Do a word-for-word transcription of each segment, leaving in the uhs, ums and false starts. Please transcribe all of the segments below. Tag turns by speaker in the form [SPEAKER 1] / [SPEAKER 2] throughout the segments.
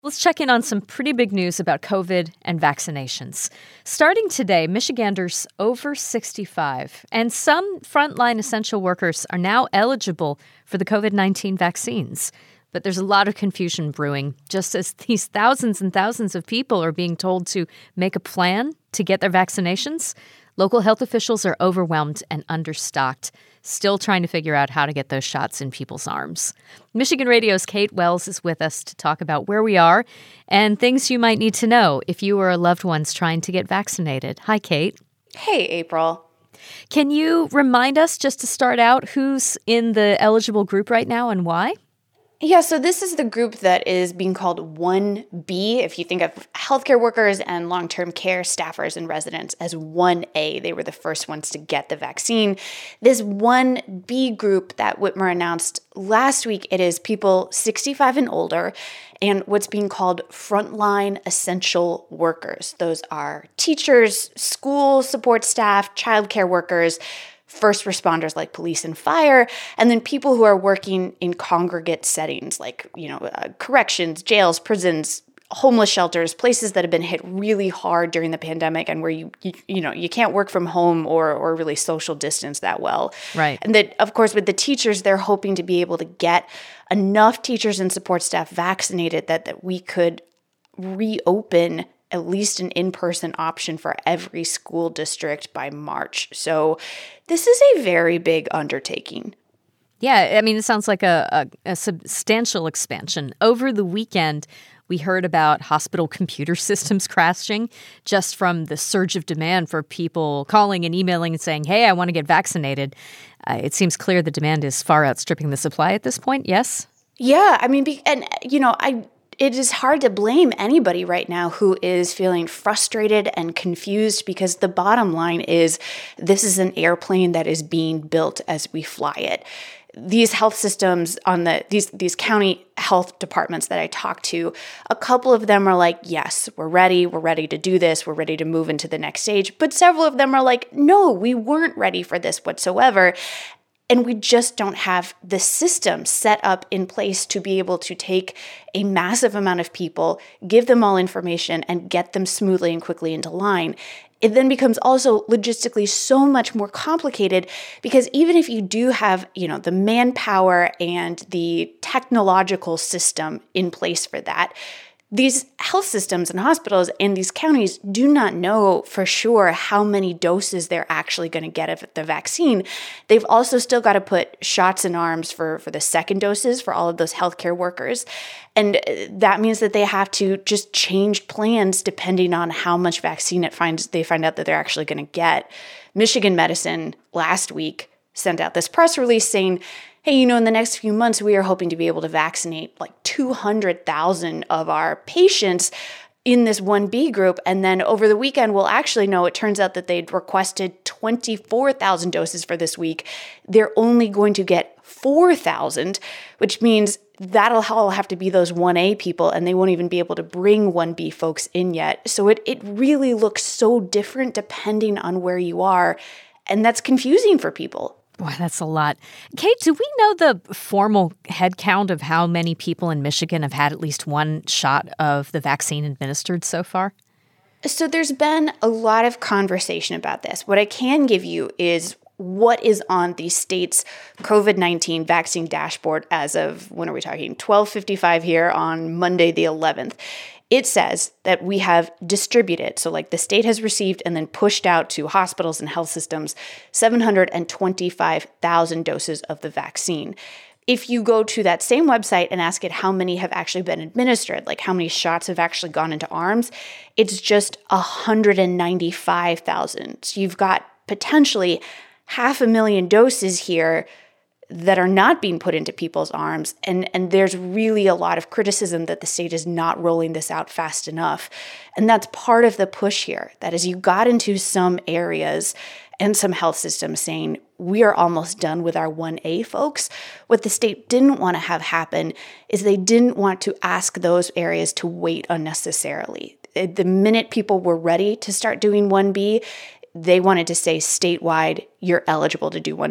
[SPEAKER 1] Let's check in on some pretty big news about COVID and vaccinations. Starting today, Michiganders over sixty-five and some frontline essential workers are now eligible for the COVID nineteen vaccines. But there's a lot of confusion brewing, just as these thousands and thousands of people are being told to make a plan to get their vaccinations. Local health officials are overwhelmed and understocked, still trying to figure out how to get those shots in people's arms. Michigan Radio's Kate Wells is with us to talk about where we are and things you might need to know if you or a loved one's trying to get vaccinated. Hi, Kate.
[SPEAKER 2] Hey, April.
[SPEAKER 1] Can you remind us, just to start out, who's in the eligible group right now and why?
[SPEAKER 2] Yeah, so this is the group that is being called one B. If you think of healthcare workers and long-term care staffers and residents as one A, they were the first ones to get the vaccine. This one B group that Whitmer announced last week, it is people sixty-five and older and what's being called frontline essential workers. Those are teachers, school support staff, childcare workers, first responders like police and fire, and then people who are working in congregate settings like, you know, uh, corrections, jails, prisons, homeless shelters, places that have been hit really hard during the pandemic and where you, you, you know, you can't work from home or, or really social distance that well.
[SPEAKER 1] Right.
[SPEAKER 2] And that, of course, with the teachers, they're hoping to be able to get enough teachers and support staff vaccinated that, that we could reopen at least an in-person option for every school district by March. So this is a very big undertaking.
[SPEAKER 1] Yeah, I mean, it sounds like a, a, a substantial expansion. Over the weekend, we heard about hospital computer systems crashing just from the surge of demand for people calling and emailing and saying, hey, I want to get vaccinated. Uh, it seems clear the demand is far outstripping the supply at this point, yes?
[SPEAKER 2] Yeah, I mean, and, you know, I... It is hard to blame anybody right now who is feeling frustrated and confused because the bottom line is this is an airplane that is being built as we fly it. These health systems on the these these county health departments that I talked to, a couple of them are like, yes, we're ready. We're ready to do this. We're ready to move into the next stage. But several of them are like, no, we weren't ready for this whatsoever. And we just don't have the system set up in place to be able to take a massive amount of people, give them all information, and get them smoothly and quickly into line. It then becomes also logistically so much more complicated because even if you do have, you know, the manpower and the technological system in place for that, these health systems and hospitals in these counties do not know for sure how many doses they're actually going to get of the vaccine. They've also still got to put shots in arms for, for the second doses for all of those healthcare workers. And that means that they have to just change plans depending on how much vaccine it finds they find out that they're actually going to get. Michigan Medicine last week sent out this press release saying, hey, you know, in the next few months, we are hoping to be able to vaccinate like two hundred thousand of our patients in this one B group. And then over the weekend, we'll actually know, it turns out that they'd requested twenty-four thousand doses for this week. They're only going to get four thousand, which means that'll all have to be those one A people, and they won't even be able to bring one B folks in yet. So it it really looks so different depending on where you are. And that's confusing for people.
[SPEAKER 1] Boy, that's a lot. Kate, do we know the formal head count of how many people in Michigan have had at least one shot of the vaccine administered so far?
[SPEAKER 2] So there's been a lot of conversation about this. What I can give you is what is on the state's COVID nineteen vaccine dashboard as of, when are we talking, twelve fifty-five here on Monday the eleventh. It says that we have distributed, so like the state has received and then pushed out to hospitals and health systems, seven hundred twenty-five thousand doses of the vaccine. If you go to that same website and ask it how many have actually been administered, like how many shots have actually gone into arms, it's just one hundred ninety-five thousand. So you've got potentially half a million doses here that are not being put into people's arms. And, and there's really a lot of criticism that the state is not rolling this out fast enough. And that's part of the push here. That is, you got into some areas and some health systems saying, we are almost done with our one A folks. What the state didn't want to have happen is they didn't want to ask those areas to wait unnecessarily. The minute people were ready to start doing one B, they wanted to say statewide, you're eligible to do one B.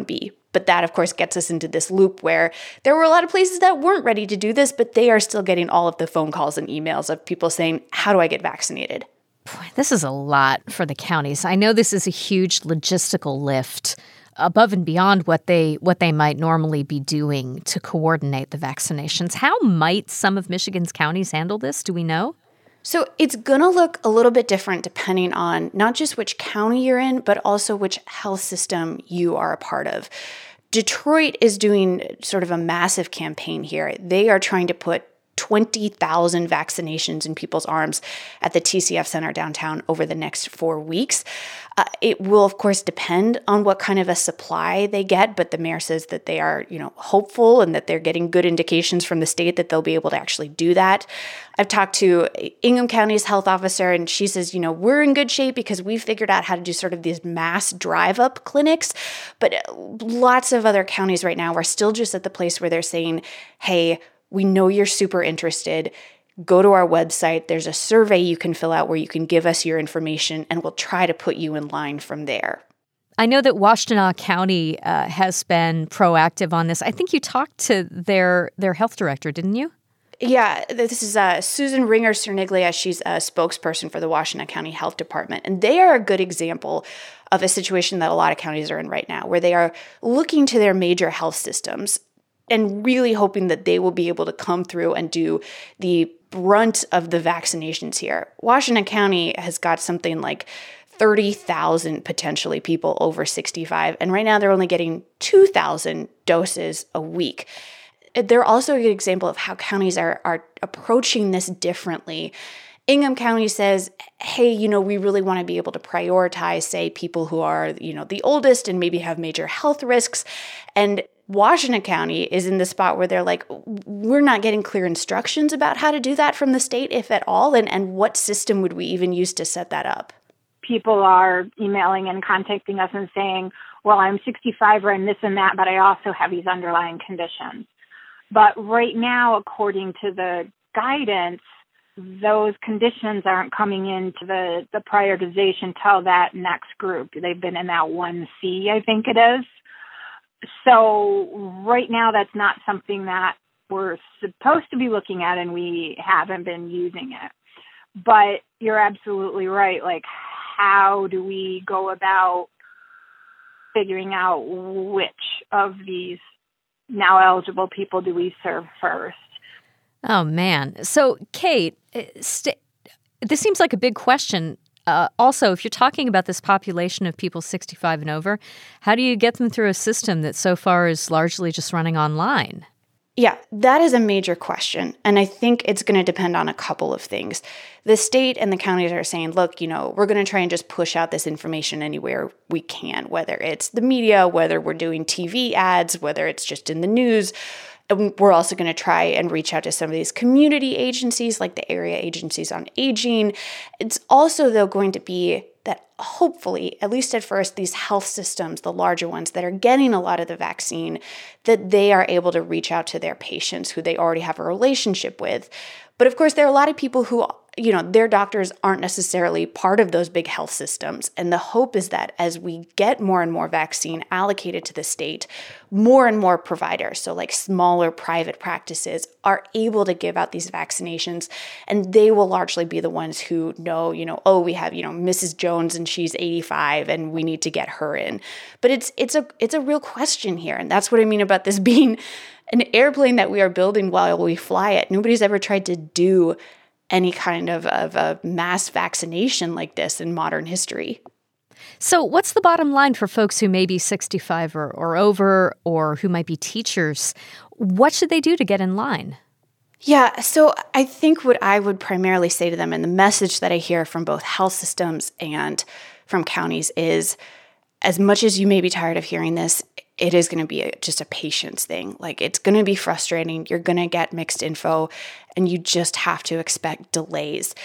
[SPEAKER 2] But that, of course, gets us into this loop where there were a lot of places that weren't ready to do this, but they are still getting all of the phone calls and emails of people saying, how do I get vaccinated?
[SPEAKER 1] Boy, this is a lot for the counties. I know this is a huge logistical lift above and beyond what they what they might normally be doing to coordinate the vaccinations. How might some of Michigan's counties handle this? Do we know?
[SPEAKER 2] So it's going to look a little bit different depending on not just which county you're in, but also which health system you are a part of. Detroit is doing sort of a massive campaign here. They are trying to put twenty thousand vaccinations in people's arms at the T C F Center downtown over the next four weeks. Uh, it will, of course, depend on what kind of a supply they get, but the mayor says that they are, you know, hopeful and that they're getting good indications from the state that they'll be able to actually do that. I've talked to Ingham County's health officer, and she says, you know, we're in good shape because we figured out how to do sort of these mass drive-up clinics, but lots of other counties right now are still just at the place where they're saying, hey, we know you're super interested. Go to our website. There's a survey you can fill out where you can give us your information, and we'll try to put you in line from there.
[SPEAKER 1] I know that Washtenaw County uh, has been proactive on this. I think you talked to their their health director, didn't you?
[SPEAKER 2] Yeah, this is uh, Susan Ringer-Cerniglia. She's a spokesperson for the Washtenaw County Health Department, and they are a good example of a situation that a lot of counties are in right now, where they are looking to their major health systems and really hoping that they will be able to come through and do the brunt of the vaccinations here. Washtenaw County has got something like thirty thousand potentially people over sixty-five, and right now they're only getting two thousand doses a week. They're also a good example of how counties are, are approaching this differently. Ingham County says, hey, you know, we really want to be able to prioritize, say, people who are, you know, the oldest and maybe have major health risks. And Washtenaw County is in the spot where they're like, we're not getting clear instructions about how to do that from the state, if at all, and, and what system would we even use to set that up?
[SPEAKER 3] People are emailing and contacting us and saying, well, I'm sixty-five or I'm this and that, but I also have these underlying conditions. But right now, according to the guidance, those conditions aren't coming into the, the prioritization till that next group. They've been in that one C, I think it is. So right now, that's not something that we're supposed to be looking at, and we haven't been using it. But you're absolutely right. Like, how do we go about figuring out which of these now eligible people do we serve first?
[SPEAKER 1] Oh, man. So, Kate, st- this seems like a big question. Uh, also, if you're talking about this population of people sixty-five and over, how do you get them through a system that so far is largely just running online?
[SPEAKER 2] Yeah, that is a major question. And I think it's going to depend on a couple of things. The state and the counties are saying, look, you know, we're going to try and just push out this information anywhere we can, whether it's the media, whether we're doing T V ads, whether it's just in the news. And we're also going to try and reach out to some of these community agencies like the area agencies on aging. It's also, though, going to be that hopefully, at least at first, these health systems, the larger ones that are getting a lot of the vaccine, that they are able to reach out to their patients who they already have a relationship with. But of course, there are a lot of people who, you know, their doctors aren't necessarily part of those big health systems. And the hope is that as we get more and more vaccine allocated to the state, more and more providers, so like smaller private practices, are able to give out these vaccinations. And they will largely be the ones who know, you know, oh, we have, you know, Missus Jones and she's eighty-five and we need to get her in. But it's it's a it's a real question here. And that's what I mean about this being an airplane that we are building while we fly it. Nobody's ever tried to do any kind of, of a mass vaccination like this in modern history.
[SPEAKER 1] So what's the bottom line for folks who may be sixty-five or, or over, or who might be teachers? What should they do to get in line?
[SPEAKER 2] Yeah, so I think what I would primarily say to them, and the message that I hear from both health systems and from counties is, as much as you may be tired of hearing this, it is going to be a, just a patience thing. Like, it's going to be frustrating. You're going to get mixed info, and you just have to expect delays.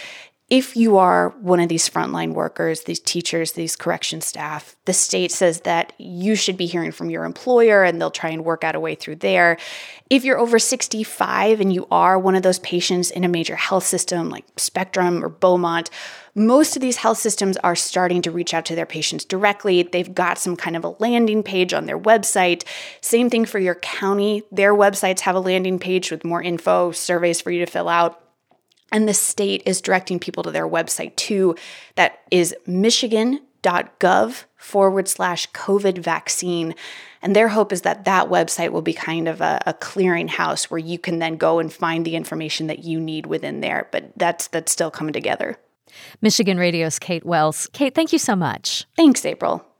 [SPEAKER 2] if you are one of these frontline workers, these teachers, these correction staff, the state says that you should be hearing from your employer and they'll try and work out a way through there. If you're over sixty-five and you are one of those patients in a major health system like Spectrum or Beaumont, most of these health systems are starting to reach out to their patients directly. They've got some kind of a landing page on their website. Same thing for your county. Their websites have a landing page with more info, surveys for you to fill out. And the state is directing people to their website too. That is michigan.gov forward slash COVID vaccine. And their hope is that that website will be kind of a, a clearinghouse where you can then go and find the information that you need within there. But that's that's still coming together.
[SPEAKER 1] Michigan Radio's Kate Wells. Kate, thank you so much.
[SPEAKER 2] Thanks, April.